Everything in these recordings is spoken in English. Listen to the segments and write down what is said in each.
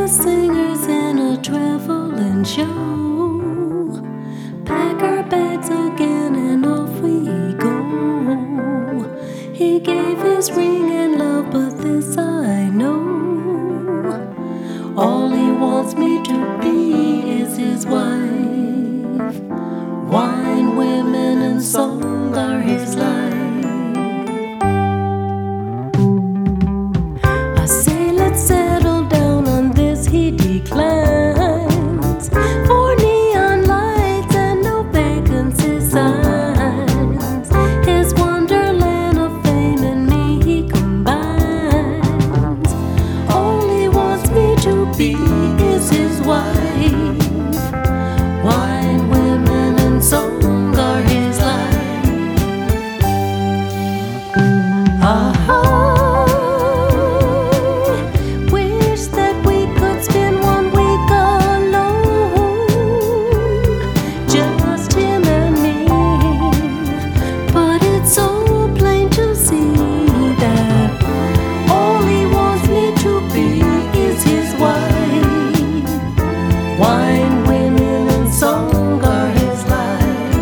singers in a traveling show. Pack our bags again and off we go. He gave his ring and love, but this I know: all he wants me to be is his wife. Wine, women, and song are his life. I say let's settle down on this, he declines. For neon lights and no vacancy signs, his wonderland of fame and me he combines. All he wants me to be is his wife. Wine, women, and song are his life. Wish that we could spend 1 week alone, just him and me. But it's so plain to see that all he wants me to be is his wife. Wine, women, and song are his life.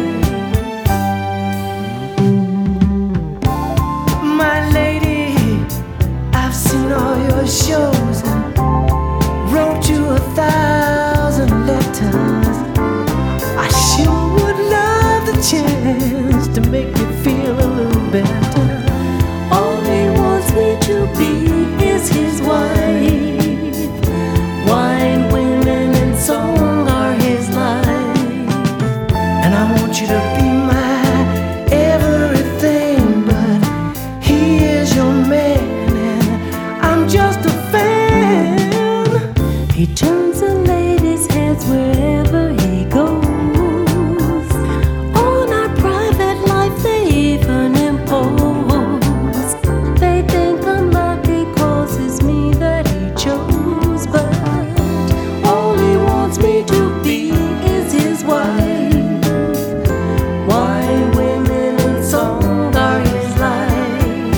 My lady, I've seen all your shows and wrote you 1,000 letters. I sure would love the chance to make you feel a little better. All he wants me to be is his wife. Wine, women, and song are his life. And I want you to be my everything, but he is your man and I'm just a fan. He turns the ladies' heads wherever he goes. On our private life they even impose. They think I'm lucky 'cause it's me that he chose. But all he wants me to be is his wife. Wine, women, and song are his life.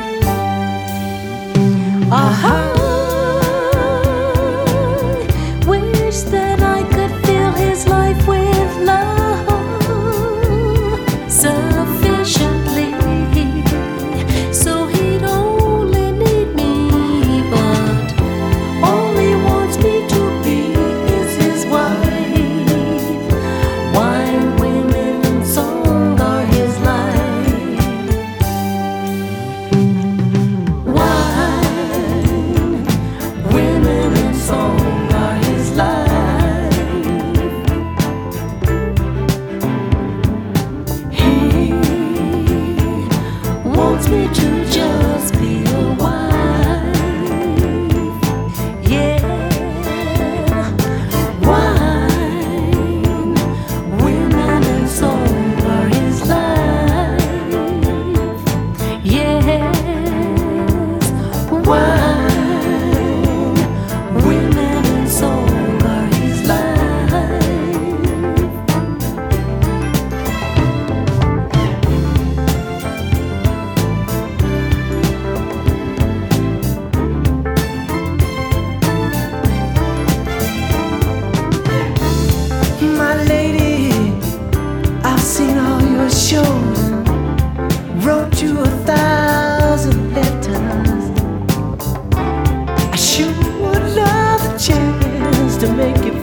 Wish that I could fill his life with love sufficiently, so he'd only need me. But all he wants me to be is his wife. Wine, women, and song are his life. Wine, women, and song are his life. He wants me to just be a wife. Yeah. Wine, women, and song are his life. Yes. Wine, women, and song are his life. My lady, I've seen all your shows and wrote you 1,000 letters. I sure would love the chance to make you